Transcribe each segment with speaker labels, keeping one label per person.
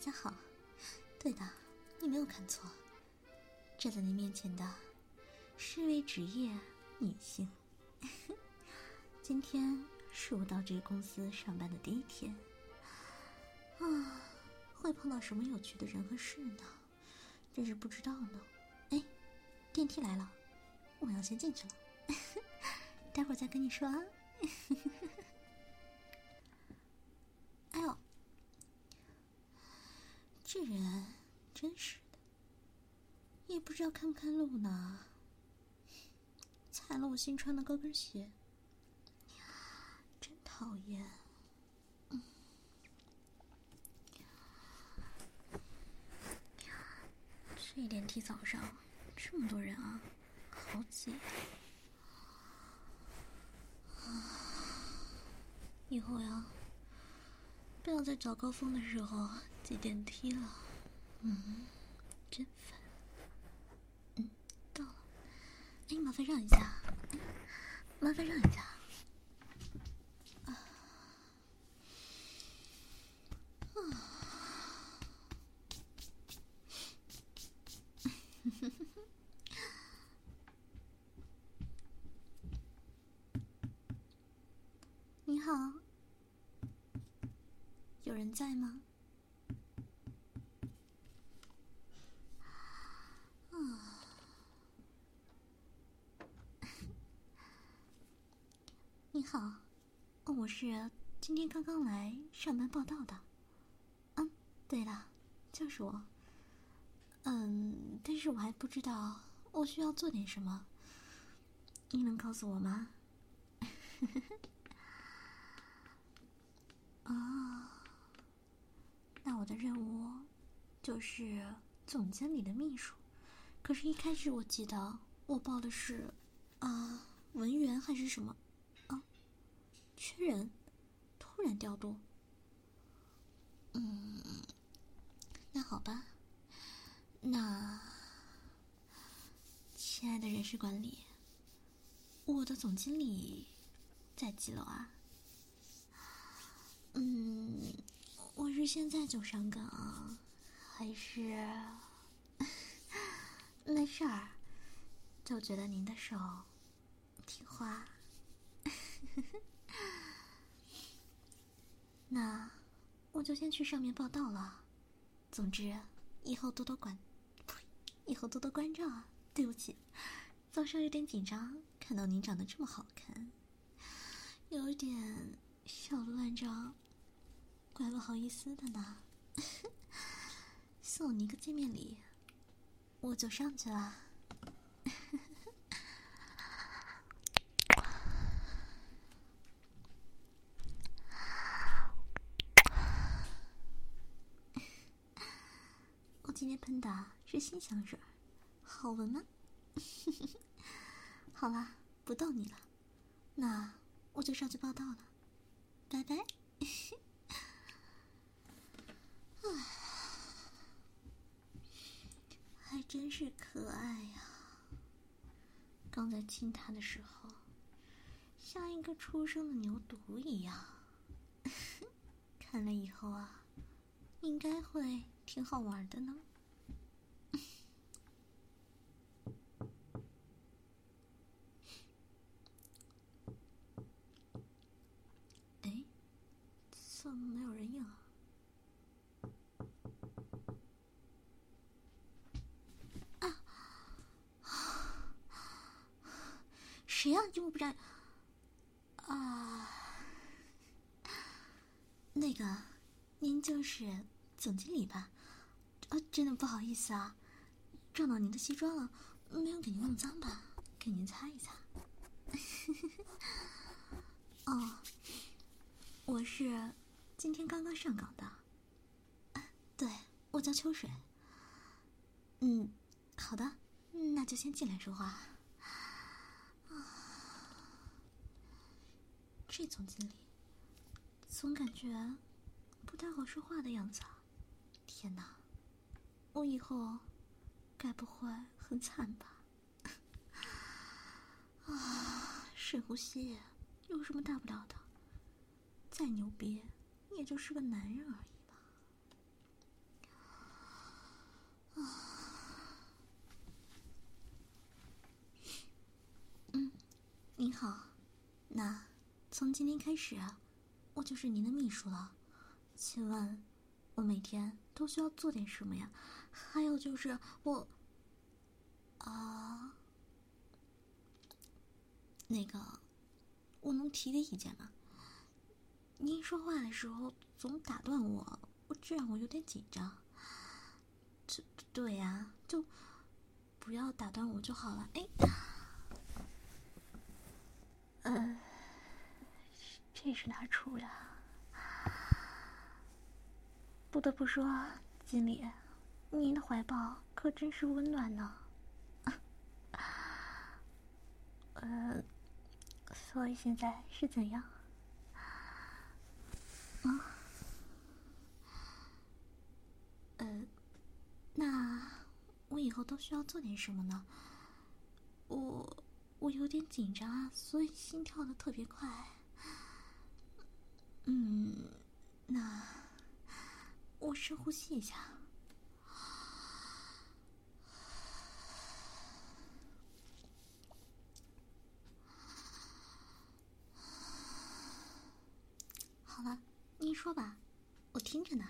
Speaker 1: 家好。对的，你没有看错，站在你面前的是位职业女性。今天是我到这个公司上班的第一天啊，会碰到什么有趣的人和事呢？真是不知道呢。哎，电梯来了，我要先进去了，待会儿再跟你说啊。哎呦，这人真是的，也不知道看不看路呢，踩了我新穿的高跟鞋，真讨厌。这电梯早上这么多人啊，好挤以后呀，不要在早高峰的时候挤电梯了，真烦。到了，哎，麻烦让一下，麻烦让一下。你好，有人在吗？你好，我是今天刚刚来上班报道的。对了，就是我。但是我还不知道我需要做点什么，你能告诉我吗？哦，那我的任务就是总经理的秘书。可是，一开始我记得我报的是文员还是什么缺人，突然调度。那好吧，那亲爱的人事管理，我的总经理在几楼啊？我是现在就上岗，还是没事儿，就觉得您的手挺滑。那我就先去上面报道了。总之，以后多多关照啊。对不起，早上有点紧张，看到您长得这么好看，有一点小乱撞，怪不好意思的呢。送你一个见面礼，我就上去了。我今天喷的是新香水，好闻吗？好啦，不逗你了，那我就上去报道了，拜拜。还真是可爱呀！刚才亲他的时候，像一个出生的牛犊一样。看来以后啊，应该会挺好玩的呢。哎，怎么没有人影啊？谁呀？这么不沾啊？那个，您就是总经理吧？真的不好意思啊，撞到您的西装了，没有给您弄脏吧？给您擦一擦。哦，我是今天刚刚上岗的。对，我叫秋水。好的，那就先进来说话。这总经理总感觉不太好说话的样子啊！天哪，我以后该不会很惨吧？深呼吸，有什么大不了的？再牛逼，也就是个男人而已吧。 您好，那从今天开始，我就是您的秘书了。请问，我每天都需要做点什么呀？还有就是那个，我能提个意见吗？您说话的时候总打断我，这让我有点紧张。对呀，就不要打断我就好了。这是哪处的？不得不说，经理，您的怀抱可真是温暖呢。所以现在是怎样？那我以后都需要做点什么呢？我有点紧张啊，所以心跳的特别快。那我深呼吸一下。好了，您说吧，我听着呢。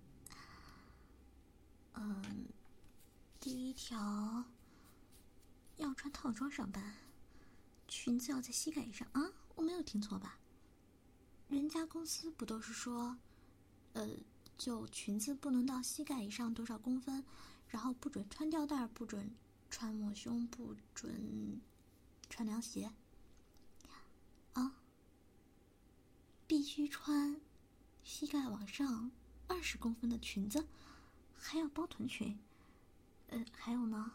Speaker 1: 第一条，要穿套装上班，裙子要在膝盖以上啊，我没有听错吧？人家公司不都是说，就裙子不能到膝盖以上多少公分，然后不准穿吊带，不准穿抹胸，不准穿凉鞋啊，必须穿膝盖往上20公分的裙子，还要包臀裙。还有呢，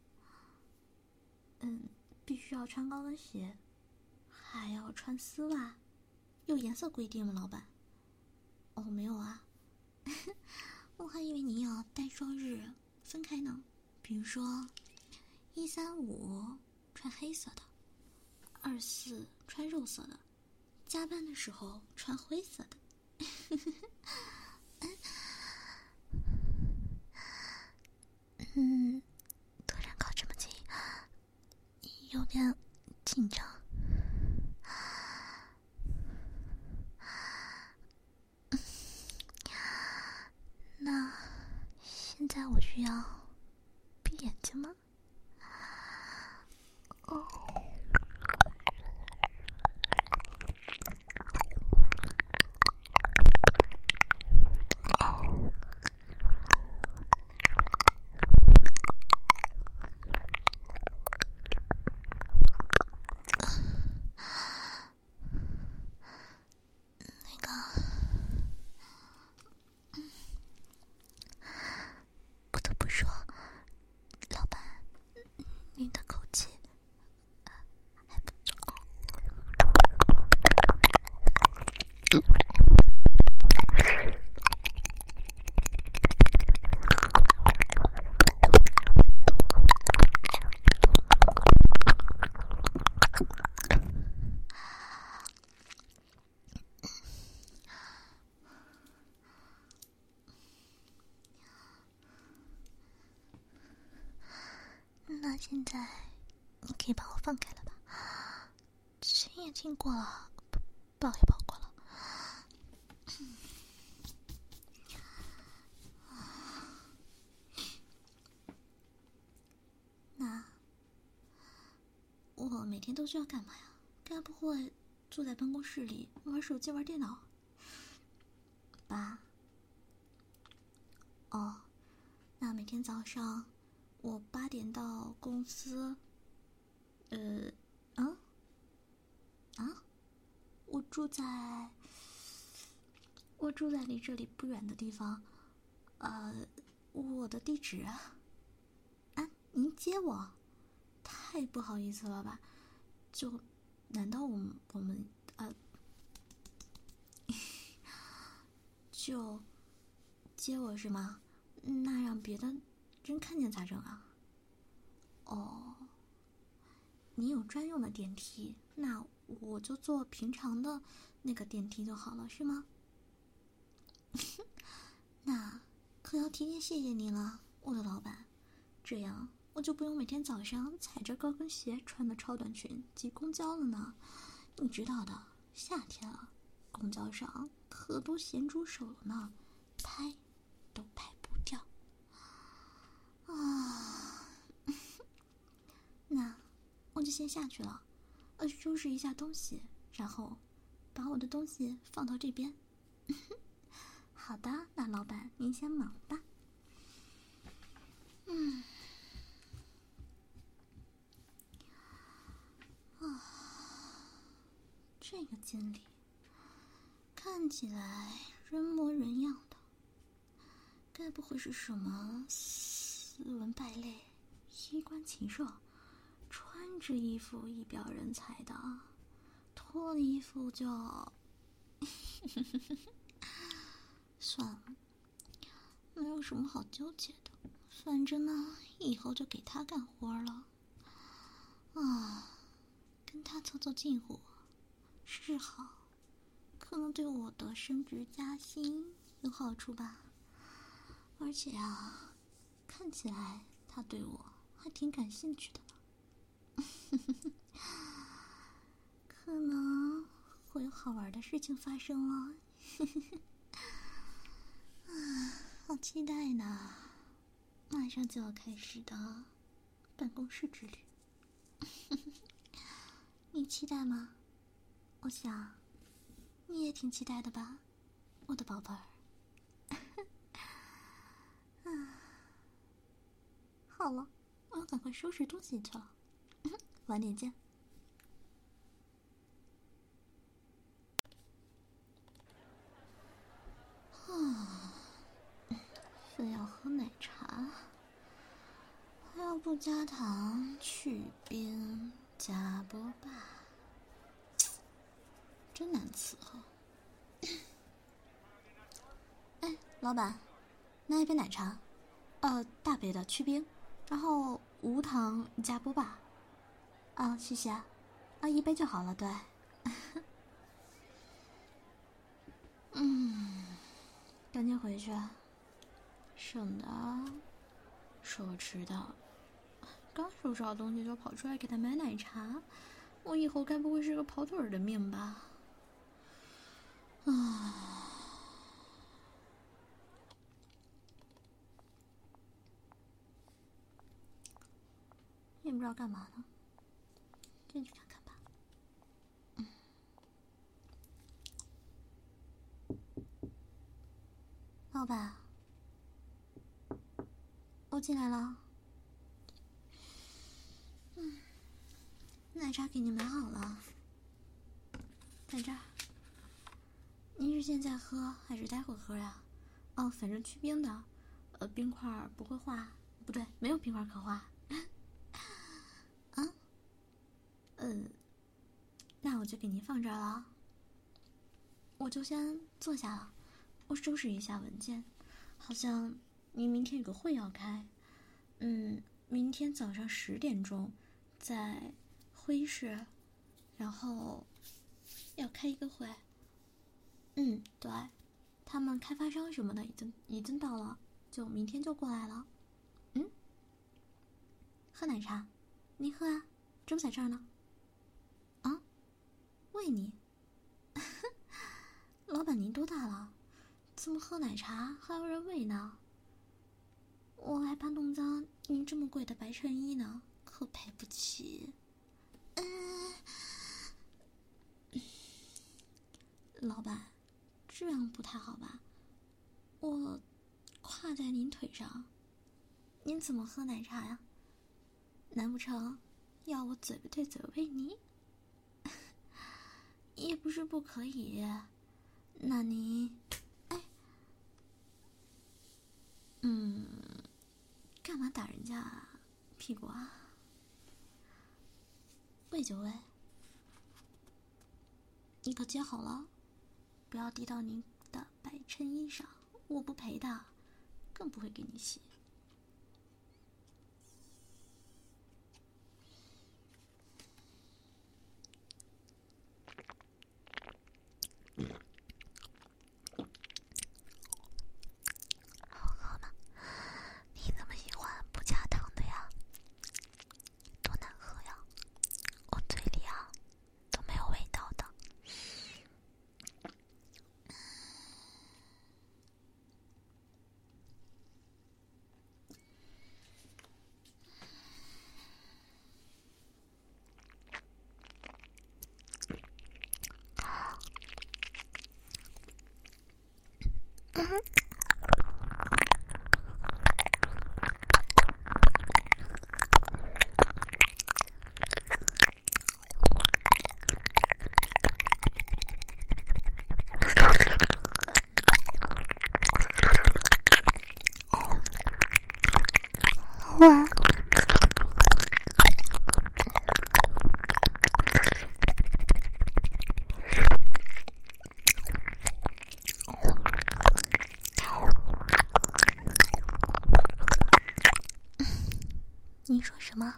Speaker 1: 必须要穿高跟鞋，还要穿丝袜。有颜色规定吗，老板？哦，没有啊。我还以为你要单双日分开呢，比如说135穿黑色的，24穿肉色的，加班的时候穿灰色的。突然靠这么近，有点紧张。那现在我需要闭眼睛吗？不得不说，老板，您的口气还不错。那现在你可以把我放开了吧？亲也亲过了，抱也抱过了。那我每天都需要干嘛呀？该不会坐在办公室里玩手机玩电脑吧？哦，那每天早上我8点到公司。我住在离这里不远的地方。我的地址啊，您接我？太不好意思了吧？难道我们就接我是吗？那让别的人看见咋整啊？哦，你有专用的电梯，那我就坐平常的那个电梯就好了，是吗？那可要提前谢谢你了，我的老板。 这样我就不用每天早上踩着高跟鞋穿的超短裙挤公交了呢。你知道的，夏天了，公交上可多咸猪手了呢，拍都拍不掉啊。那我就先下去了，收拾一下东西，然后把我的东西放到这边。好的，那老板您先忙吧。这个经理看起来人模人样的，该不会是什么斯文败类、衣冠禽兽，穿着衣服一表人才的，脱了衣服就算了，没有什么好纠结的，反正呢，以后就给他干活了。跟他凑凑近乎是好，可能对我的升职加薪有好处吧。而且看起来他对我还挺感兴趣的呢。可能会有好玩的事情发生了。好期待呢，马上就要开始的办公室之旅。你期待吗？我想你也挺期待的吧，我的宝贝儿。好了，我要赶快收拾东西去了。晚点见。非要喝奶茶，还要不加糖去冰加波霸，真难伺候。哎，老板，拿一杯奶茶，大杯的去冰，然后无糖加波霸。谢谢。一杯就好了，对。赶紧回去，省得说我迟到。刚收拾好东西就跑出来给他买奶茶，我以后该不会是个跑腿的命吧？也不知道干嘛呢，进去看看吧。老板，我进来了。奶茶给你买好了，在这儿。您是现在喝还是待会喝呀？反正去冰的，冰块不会化，不对，没有冰块可化。那我就给您放这儿了。我就先坐下了，我收拾一下文件。好像您明天有个会要开，明天早上10点钟，在会议室，然后要开一个会。对，他们开发商什么的已经到了，就明天就过来了。喝奶茶，您喝啊，这不在这儿呢。喂你。老板您多大了？怎么喝奶茶还要人喂呢？我还怕弄脏您这么贵的白衬衣呢，可赔不起。老板，这样不太好吧？我跨在您腿上，您怎么喝奶茶呀？难不成要我嘴巴对嘴喂你？也不是不可以。那您，干嘛打人家屁股啊？喂就喂，你可接好了，不要滴到您的白衬衣上，我不赔的，更不会给你洗。
Speaker 2: 好喝吗？你怎么喜欢不加糖的
Speaker 1: 你说什么？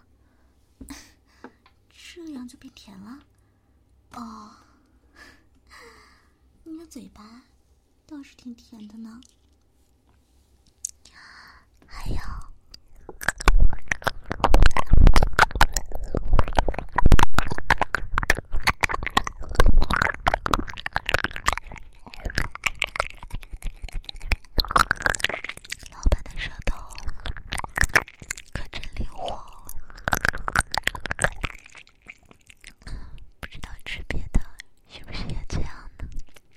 Speaker 1: 这样就变甜了？哦，你的嘴巴倒是挺甜的呢。还有，老板的舌头可真灵活，不知道吃别的是不是也这样呢？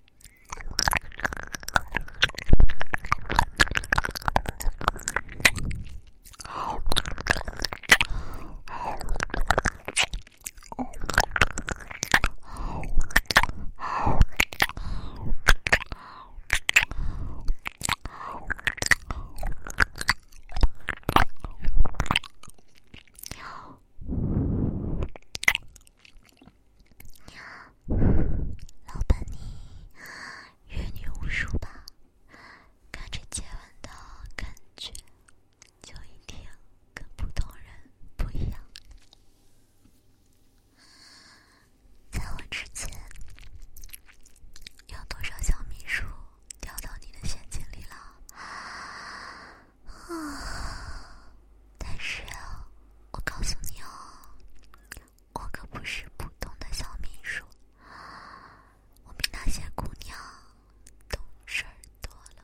Speaker 1: 老板你阅女无数吧，看着接吻的感觉就一定跟普通人不一样。在我之前有多少小秘书掉到你的陷阱里了但是我告诉你哦，我可不是普通的小秘书，我比那些姑娘懂事儿多了。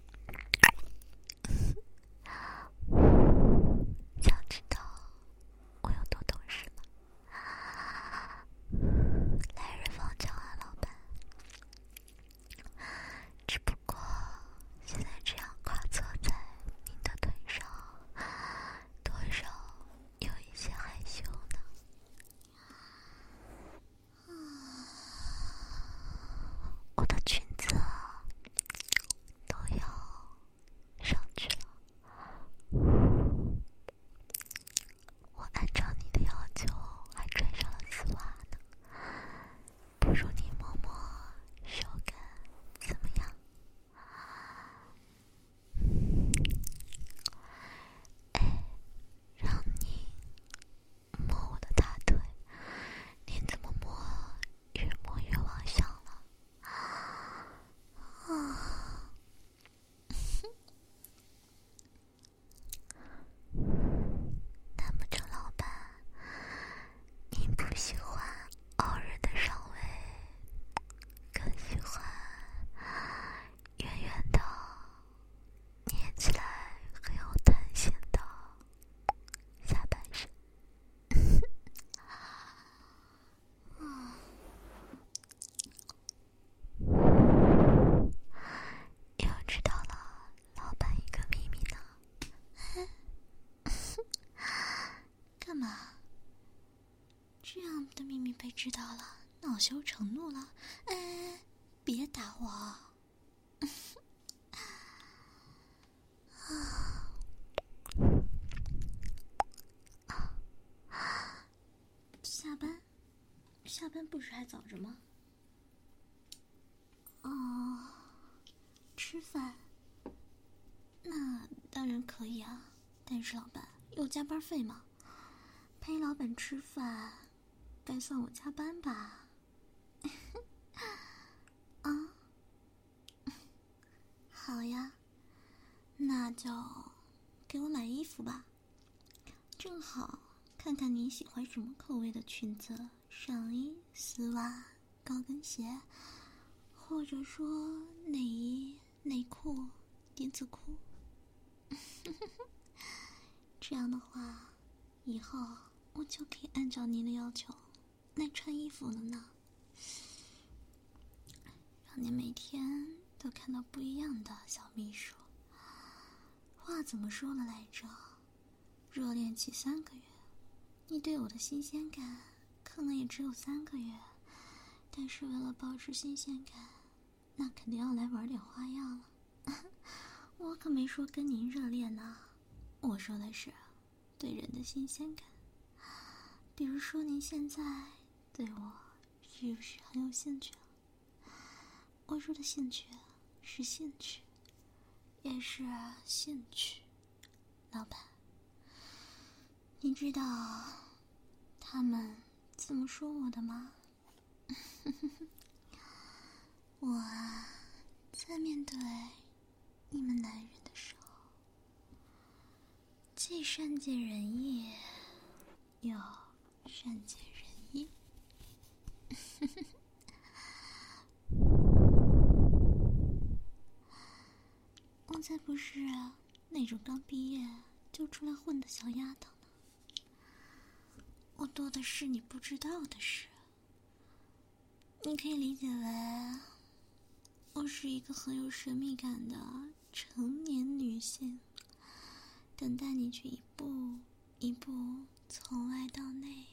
Speaker 1: 想知道我有多懂事吗？来日方长啊，老板。只不过现在这样跨坐在您的腿上，多少有一些害羞呢。我的裙子都要上去了，我按照你的要求还穿上了丝袜呢，不如你摸摸手感怎么样？让你摸我的大腿，你怎么摸越摸越往上了。难不成老板您不喜欢傲人的上位，更喜欢圆圆的捏起来很有弹性的下半身？又知道了老板一个秘密呢。干嘛？这样的秘密被知道了，恼羞成怒了？哎，别打我！下班不是还早着吗？哦，吃饭？那当然可以啊，但是老板有加班费吗？陪老板吃饭，该算我加班吧？啊，好呀，那就给我买衣服吧，正好看看你喜欢什么口味的裙子、上衣、丝袜、高跟鞋，或者说内衣、内裤、丁字裤。这样的话，以后我就可以按照您的要求来穿衣服了呢，让您每天都看到不一样的小秘书。话怎么说了来着？热恋期3个月，你对我的新鲜感可能也只有3个月，但是为了保持新鲜感，那肯定要来玩点花样了。我可没说跟您热恋呢，我说的是对人的新鲜感。比如说您现在对我是不是很有兴趣？我说的兴趣是兴趣，也是兴趣。老板，你知道他们怎么说我的吗？我在面对你们男人的时候，既善解人意，又善解人意。我才不是那种刚毕业就出来混的小丫头呢。我多的是你不知道的事。你可以理解为我是一个很有神秘感的成年女性，等待你去一步一步从外到内，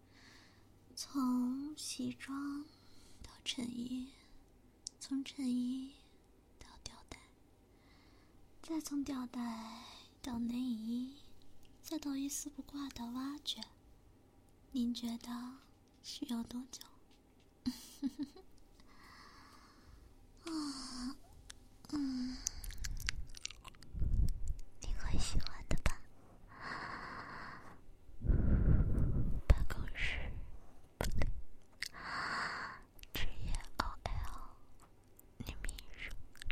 Speaker 1: 从西装到衬衣，从衬衣到吊带，再从吊带到内衣，再到一丝不挂的挖掘。您觉得需要多久？你会喜欢的吧？办公室不对，职业 OL 女秘书，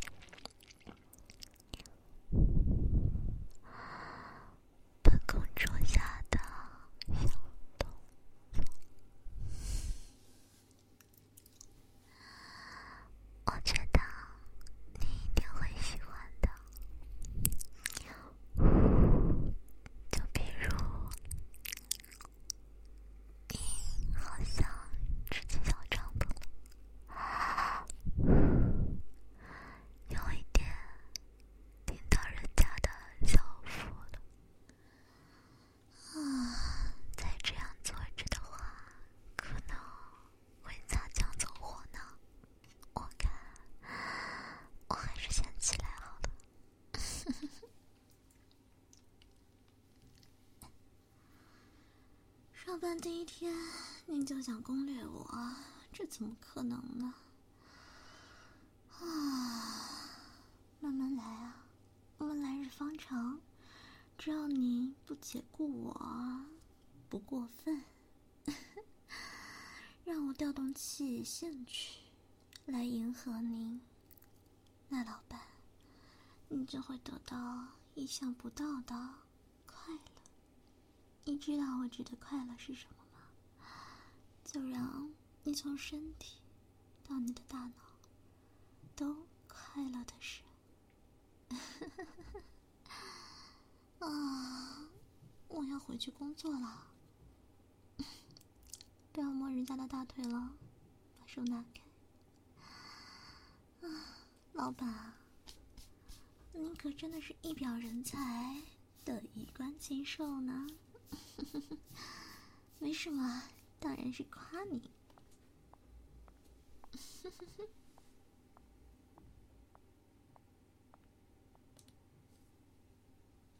Speaker 1: 办公桌下的小动作，我觉得你一定会喜欢的。就比如你好像吃起小肠子了，有一点听到人家的小腹了啊！再这样坐着的话，可能会擦枪走火呢。我看我还是先起来好了。上班第一天您就想攻略我，这怎么可能呢？慢慢来啊，我们来日方长，只要你不解雇我，不过分，让我调动起兴趣来迎合您，那老板，你就会得到意想不到的快乐。你知道我指的快乐是什么吗？就让你从身体到你的大脑都快乐的事。我要回去工作了。不要摸人家的大腿了，把手拿开。老板，您可真的是一表人才的一贯禽兽呢。没什么，当然是夸你。